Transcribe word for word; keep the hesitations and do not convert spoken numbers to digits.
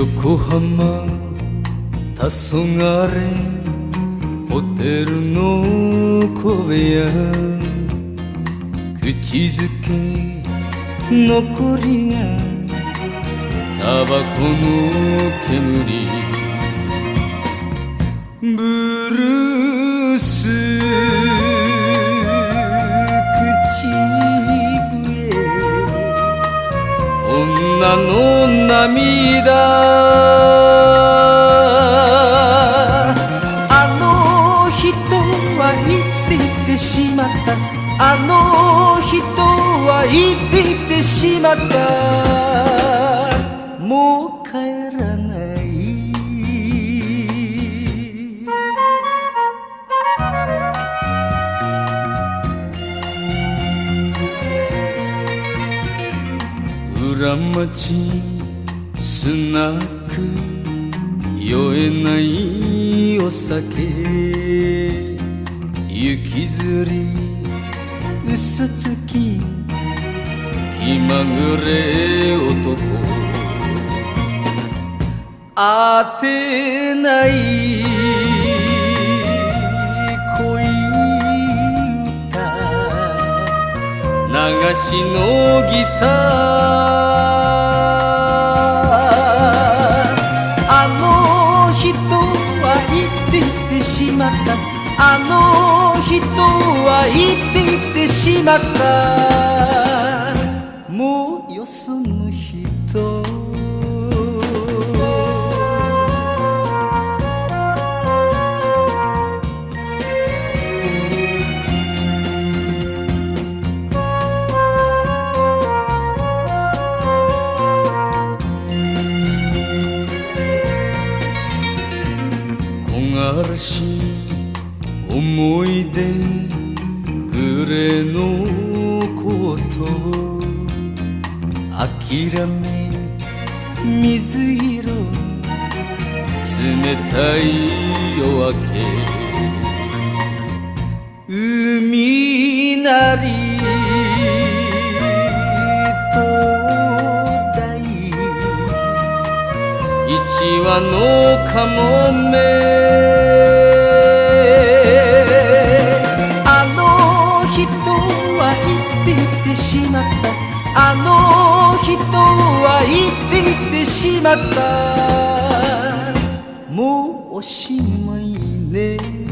横浜黄昏ホテルの小部屋口づけ残りがタバコの煙ブルース口笛女の涙あの人は言っていってしまったあの人は言っていってしまったもう帰らない裏町スナック酔えないお酒雪吊り嘘つき気まぐれ男当てない恋歌流しのギターあの人は言っていってしまったあの人は言っていってしまったもうよその人木枯らし思い出グレーのコート諦め水色冷たい夜明け海なり灯台一羽のカモメあの人は言っていってしまったもうおしまいね